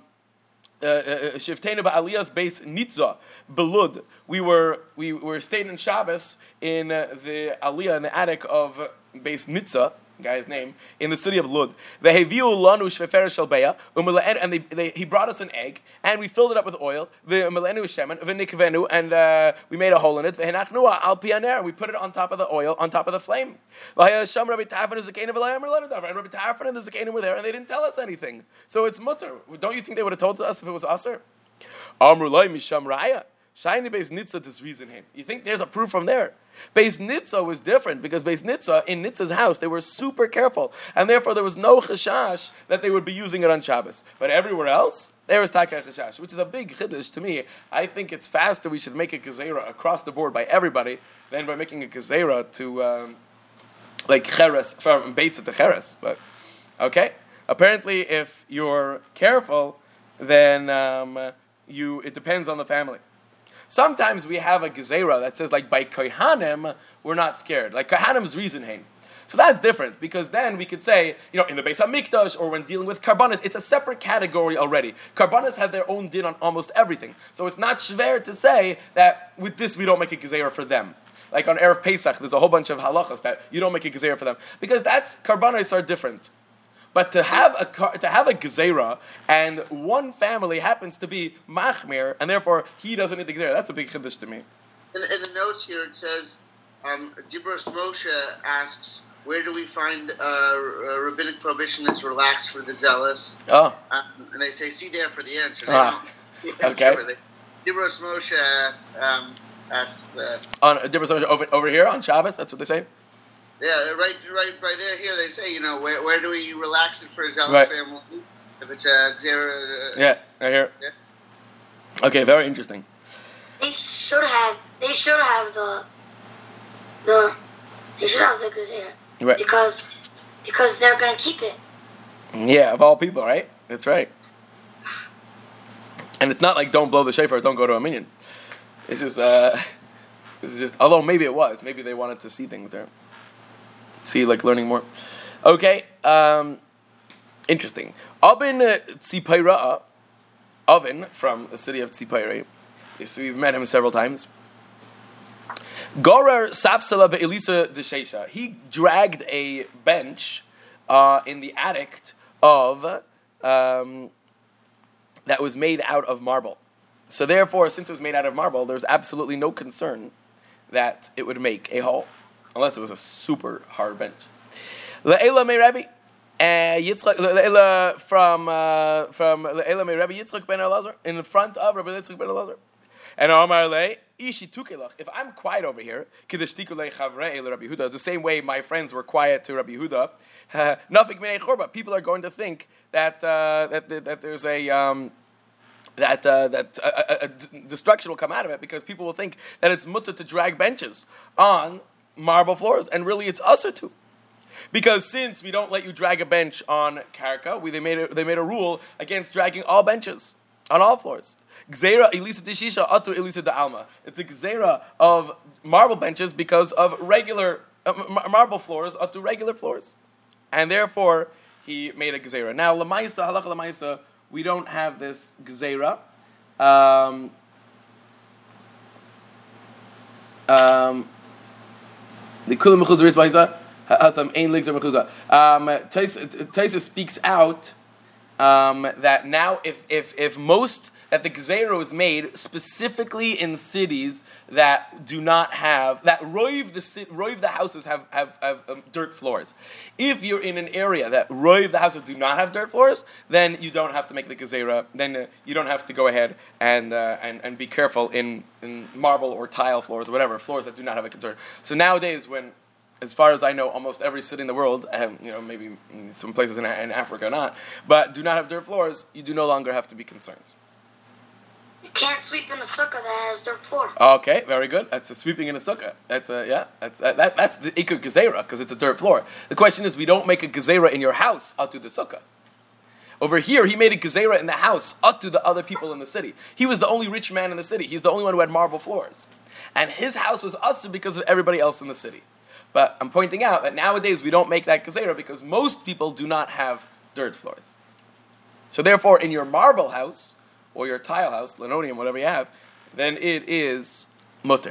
Shiftenu ba'aliyas beis Nitza belud. We were we were staying in Shabbos in uh, the aliyah in the attic of Beis Nitza, guy's name, in the city of Lud. Veheviu lanu shvefer shel beya, and they, they he brought us an egg and we filled it up with oil. Ve'umelenu shemen ve'nikvenu, and uh, we made a hole in it. Ve'henachnu al pianer, and we put it on top of the oil, on top of the flame. Sham Rabbi Tarfon and Zakanim and Rabbi Tarfon and the Zakanim were there, and they didn't tell us anything. So it's mutter. Don't you think they would have told us if it was aser? Amru loy misham raya. Shiny Beis Nitza to reason him. You think there's a proof from there? Beis Nitza was different because Beis Nitza, in Nitza's house, they were super careful. And therefore there was no chashash that they would be using it on Shabbos. But everywhere else, there was taka chashash, which is a big chiddush to me. I think it's faster we should make a gezerah across the board by everybody than by making a gezerah to, um, like, cheres, from Beitza to cheres. But, okay. Apparently, if you're careful, then um, you it depends on the family. Sometimes we have a gezerah that says, like, by kohanim, we're not scared. Like, kohanim's reason hain. So that's different, because then we could say, you know, in the Beis HaMikdash, or when dealing with karbanis, it's a separate category already. Karbanis have their own din on almost everything. So it's not shver to say that with this we don't make a gezerah for them. Like on Erev Pesach, there's a whole bunch of halachas that you don't make a gezerah for them. Because that's, karbanis are different. But to have a to have a gezerah and one family happens to be machmir and therefore he doesn't need the gezerah, that's a big chiddush to me. In, in the notes here it says, um, Dibros Moshe asks, where do we find uh, rabbinic prohibition that's relaxed for the zealous? Oh, um, and they say, see there for the answer. They ah. don't, the okay. answer. Dibros Moshe um, asks uh, on Dibros Moshe over over here on Shabbos. That's what they say. Yeah, right, right, right there. Here they say, you know, where where do we relax it for a zealous right. family? If it's a gezerah. Uh, yeah, right here. Yeah. Okay, very interesting. They should have. They should have the. The. They should have the gezerah. Right. Because, because they're gonna keep it. Yeah, of all people, right? That's right. And it's not like don't blow the shofar, don't go to a minyan. This is uh, this is just. Although maybe it was, maybe they wanted to see things there. See, like learning more. Okay, um, interesting. Oven Tzipaira, Oven from the city of Tzipaira. So we've met him several times. Gorer Safsala be'Elisa Deshesha. He dragged a bench uh, in the attic of um, that was made out of marble. So therefore, since it was made out of marble, there's absolutely no concern that it would make a hole, unless it was a super hard bench. Le'ela me Rabbi, Yitzchak, Le'ela from uh, from Le'ela me Rabbi Yitzchak ben Elazar in front of Rabbi Yitzchak ben Elazar, and Amar Le Ishi Tukelach. If I'm quiet over here, Kiddushtiku Le Chavrei Le Rabbi Yehuda. It's the same way my friends were quiet to Rabbi Yehuda. Nafik Minei Chorba. People are going to think that uh, that that there's a. Um, That uh, that uh, uh, uh, destruction will come out of it because people will think that it's mutter to drag benches on marble floors, and really it's usher to, because since we don't let you drag a bench on karka, we they made a, they made a rule against dragging all benches on all floors. Gzeira elisa deshisha atu elisa de alma. It's a gzeira of marble benches because of regular uh, marble floors atu regular floors, and therefore he made a gzeira. Now lamaisa halacha lamaisa. We don't have this gzeira. Um, um, the kulam mechuzah ritzvah hasam ein ligzer mechuzah. Taisa speaks out um, that now if if if most that the gzeira was made specifically in cities that do not have that roiv the roiv the houses have have, have um, dirt floors. If you're in an area that roiv the houses do not have dirt floors, then you don't have to make the gzeira. Then uh, you don't have to go ahead and uh, and and be careful in, in marble or tile floors or whatever floors that do not have a concern. So nowadays, when as far as I know, almost every city in the world, um, you know, maybe some places in, in Africa not, but do not have dirt floors, you do no longer have to be concerned. You can't sweep in a sukkah that has dirt floor. Okay, very good. That's a sweeping in a sukkah. That's a yeah. That's uh, that. That's the ikar gezerah because it's a dirt floor. The question is, we don't make a gezerah in your house out to the sukkah. Over here, he made a gezerah in the house up to the other people in the city. He was the only rich man in the city. He's the only one who had marble floors, and his house was usher because of everybody else in the city. But I'm pointing out that nowadays we don't make that gezerah because most people do not have dirt floors. So therefore, in your marble house, or your tile house, linoleum, whatever you have, then it is mutter.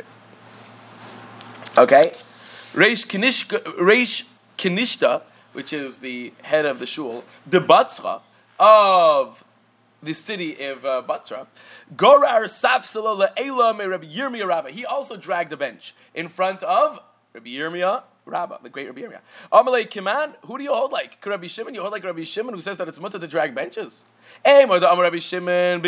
Okay? Reish Kinishka, Reish Kinishta, which is the head of the shul, the Batzra of the city of uh, Batzra, Gorar Sapsala Le'ela me Rabbi Yirmiyah Rabbah. He also dragged a bench in front of Rabbi Yirmiyah Rabbah, the great Rabbi Yirmiyah. Amalei Kiman, who do you hold like? Rabbi Shimon? You hold like Rabbi Shimon, who says that it's mutter to drag benches? Rabbi Shimon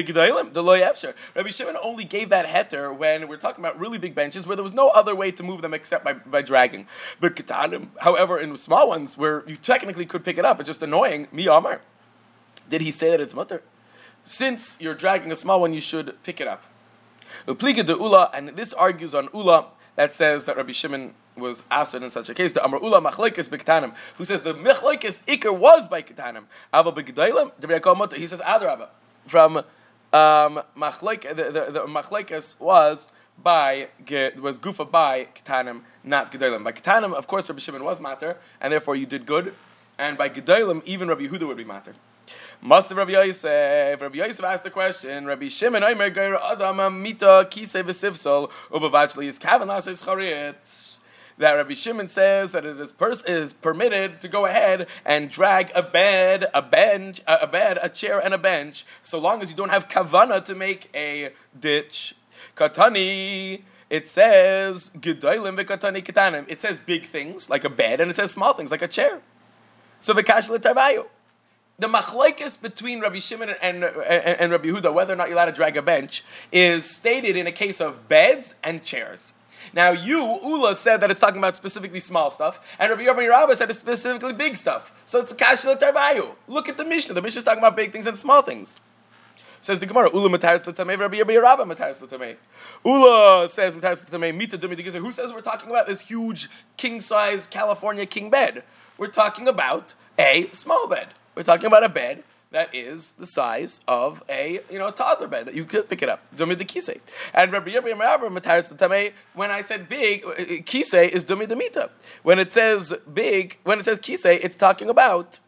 Rabbi Shimon only gave that heter when we're talking about really big benches where there was no other way to move them except by, by dragging. But Ketanim, however, in small ones where you technically could pick it up, it's just annoying. Mi Amar, did he say that it's mutter? Since you're dragging a small one, you should pick it up. Uplika de Ula, and this argues on Ula that says that Rabbi Shimon was asked in such a case. The Amar Ula Machlekes B'Ketanim, who says the Machlekes Iker was by Ketanim. Ava B'Gedailim, he says Adrabah. From um, Machlek, the, the, the Machlekes was by was Gufa by Ketanim, not Gedailim. By Ketanim, of course, Rabbi Shimon was matter, and therefore you did good. And by Gedailim, even Rabbi Yehuda would be matter. Must Rabbi Yosef. Rabbi Yosef asked the question. Rabbi Shimon, Omer Geir Adam Mita Kisei V'Sivsol Ubavachli is Kavan Lases Charitz. That Rabbi Shimon says that it is, pers- is permitted to go ahead and drag a bed, a bench, a, a bed, a chair, and a bench, so long as you don't have kavana to make a ditch. Katani. It says Gedailim v'Katani Ketanim. It says big things like a bed, and it says small things like a chair. So v'kash l'tarvayu. The machlekes between Rabbi Shimon and, and, and Rabbi Yehuda, whether or not you're allowed to drag a bench, is stated in a case of beds and chairs. Now you, Ula, said that it's talking about specifically small stuff, and Rabbi Yirmiyah Rabbah said it's specifically big stuff. So it's a kash l'tarvayu. Look at the Mishnah. The Mishnah is talking about big things and small things. Says the Gemara, Ula mataris l'tamei, Rabbi Yirmiyah Rabbah mataris l'tamei. Ula says mataris l'tamei, mita dumi d'gizer. Who says we're talking about this huge king-size California king bed? We're talking about a small bed. We're talking about a bed that is the size of a you know a toddler bed that you could pick it up. Dumi de kisei. And Rabbi Yirmiyah Rabbah mataris l'tamei. When I said big, kisei is dumi de mita. When it says big, when it says kisei, it's talking about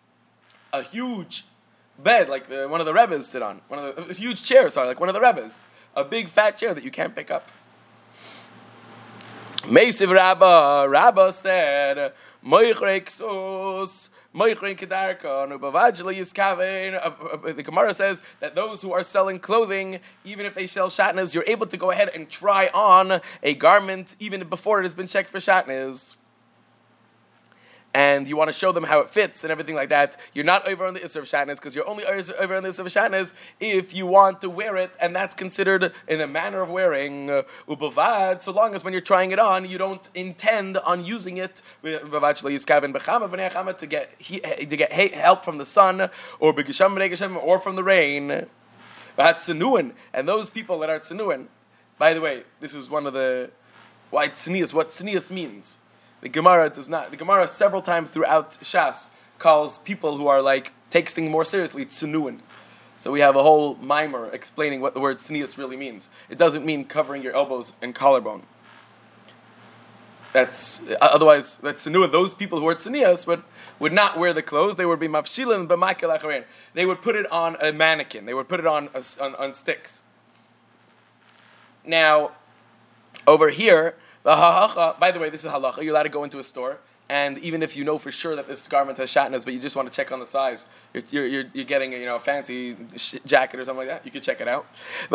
a huge bed like the, one of the Rebbes sit on. One of the a huge chair, sorry, like one of the Rebbes. A big fat chair that you can't pick up. Meisiv Rabbah, Rabbah said, Moichrei ksos, Moichrei kedarka, Nubavajli yiskavein. The Gemara says that those who are selling clothing, even if they sell shatnez, you're able to go ahead and try on a garment even before it has been checked for shatnez. And you want to show them how it fits and everything like that. You're not over on the Isser of Shatnez because you're only over on the Isser of Shatnez if you want to wear it, and that's considered in the manner of wearing ubavad. So long as when you're trying it on, you don't intend on using it to get to get help from the sun or or from the rain. And those people that are tzenuin. By the way, this is one of the why tznius. What tznius means. The Gemara does not. The Gemara several times throughout Shas calls people who are like takes things more seriously tzenuin. So we have a whole mimer explaining what the word tznius really means. It doesn't mean covering your elbows and collarbone. That's otherwise that's tzenuin. Those people who are tznius would would not wear the clothes. They would be mafshilin b'makel acharein. They would put it on a mannequin. They would put it on a, on, on sticks. Now, over here. By the way, this is halacha. You're allowed to go into a store, and even if you know for sure that this garment has shatnez, but you just want to check on the size, you're you're, you're getting you know a fancy sh- jacket or something like that, you can check it out.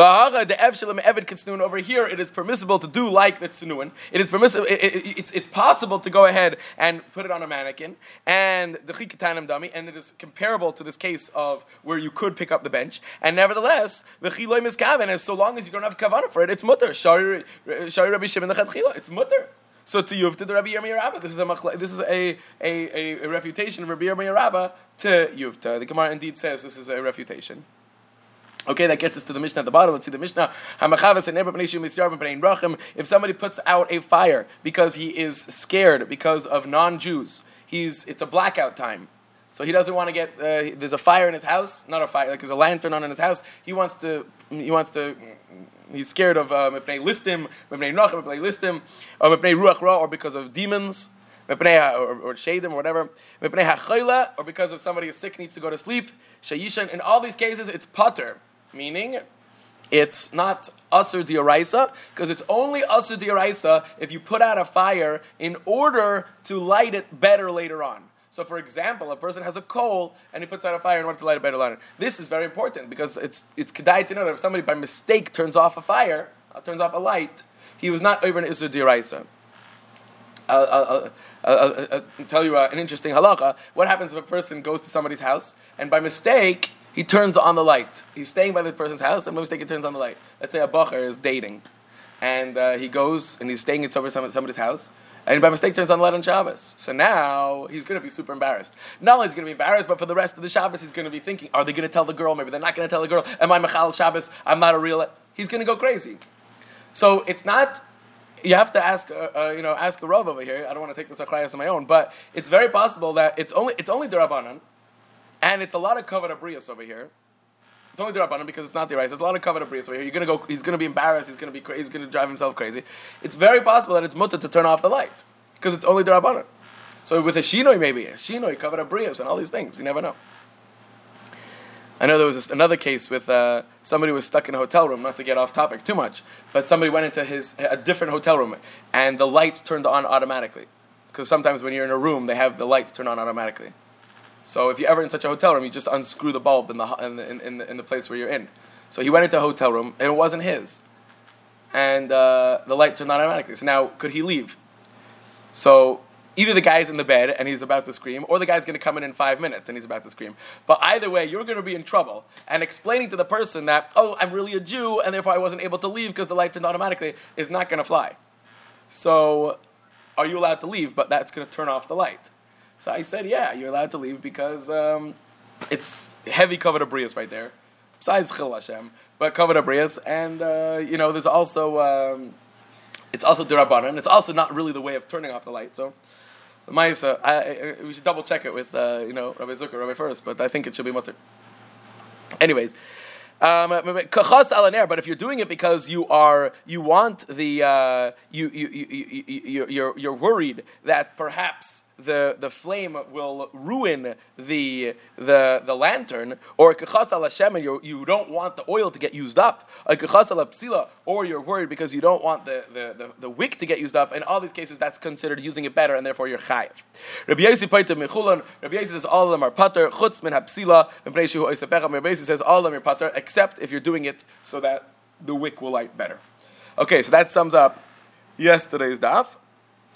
Over here, it is permissible to do like the tzenuin. It is permissible. It, it, it's it's possible to go ahead and put it on a mannequin, and the chikatanim dummy, and it is comparable to this case of where you could pick up the bench, and nevertheless, the chiloy miskaven, as so long as you don't have kavanah for it, it's mutter. Shari Rabbi Shimon lechatchila, it's mutter. So to Yuvta the Rabbi Yirmiyah Rabbah, this is a this is a, a, a refutation of Rabbi Yirmiyah Rabbah to Yuvta. The Gemara indeed says this is a refutation. Okay, that gets us to the Mishnah at the bottom. Let's see the Mishnah. If somebody puts out a fire because he is scared because of non-Jews, he's it's a blackout time. So he doesn't want to get. Uh, there's a fire in his house, not a fire, like there's a lantern on in his house. He wants to. He wants to He's scared of mepnei listim, mepnei nochim, mepnei listim, or mepnei ruach ra, or because of demons, mepnei or, or shadim, or whatever, mepnei hachayla, or because of somebody is sick needs to go to sleep. Sheyishan. In all these cases, it's pater, meaning it's not asur d'oraisa, because it's only asur d'oraisa if you put out a fire in order to light it better later on. So, for example, a person has a coal and he puts out a fire in order to light a better lighter. This is very important because it's it's kedai to know that if somebody by mistake turns off a fire, uh, turns off a light, he was not over an isur d'oraisa. I'll, I'll, I'll, I'll tell you uh, an interesting halacha. What happens if a person goes to somebody's house and by mistake he turns on the light? He's staying by the person's house and by mistake he turns on the light. Let's say a bacher is dating and uh, he goes and he's staying in somebody's house. And by mistake turns on the light on Shabbos. So now he's going to be super embarrassed. Not only is he going to be embarrassed, but for the rest of the Shabbos he's going to be thinking, are they going to tell the girl? Maybe they're not going to tell the girl. Am I Mechal Shabbos? I'm not a real... He's going to go crazy. So it's not... You have to ask, uh, uh, you know, ask a Rav over here. I don't want to take this achrayas on my own, but it's very possible that it's only it's only Derabanan, and it's a lot of kavod abrius over here. It's only Derabanan because it's not the right. There's a lot of kavod abrius over here. You're going to go. He's going to be embarrassed. He's going to be. He's going to drive himself crazy. It's very possible that it's mutter to turn off the light because it's only Derabanan. So with a shinoi maybe a shinoi kavod abrius and all these things, you never know. I know there was this, another case with uh, somebody was stuck in a hotel room, not to get off topic too much, but somebody went into his a different hotel room and the lights turned on automatically. Because sometimes when you're in a room, they have the lights turn on automatically. So if you're ever in such a hotel room, you just unscrew the bulb in the in the, in the, in the place where you're in. So he went into a hotel room and it wasn't his, and uh, the light turned on automatically. So now could he leave? So either the guy's in the bed and he's about to scream, or the guy's going to come in in five minutes and he's about to scream. But either way, you're going to be in trouble. And explaining to the person that, oh, I'm really a Jew, and therefore I wasn't able to leave because the light turned automatically, is not going to fly. So, are you allowed to leave? But that's going to turn off the light. So I said, yeah, you're allowed to leave because um, it's heavy kavod abrius right there. Besides Chil Hashem, but kavod abrius, and uh, you know, there's also um, it's also Derabanan. It's also not really the way of turning off the light. So. The Ma'isa, I, I, we should double check it with uh, you know Rabbi Zucker, Rabbi First, but I think it should be mutter. Anyways, um, but if you're doing it because you are you want the uh, you you you you you you're you're worried that perhaps the the flame will ruin the the the lantern, or kachas al Hashem, and you you don't want the oil to get used up, or you're worried because you don't want the, the, the, the wick to get used up. In all these cases, that's considered using it better, and therefore you're chayiv. Rabbi Yossi paiter mechulon. Rabbi Yossi says all of them are pater. Chutz min hapsila. Rabbi Yossi says all of them are pater, except if you're doing it so that the wick will light better. Okay, so that sums up yesterday's daf.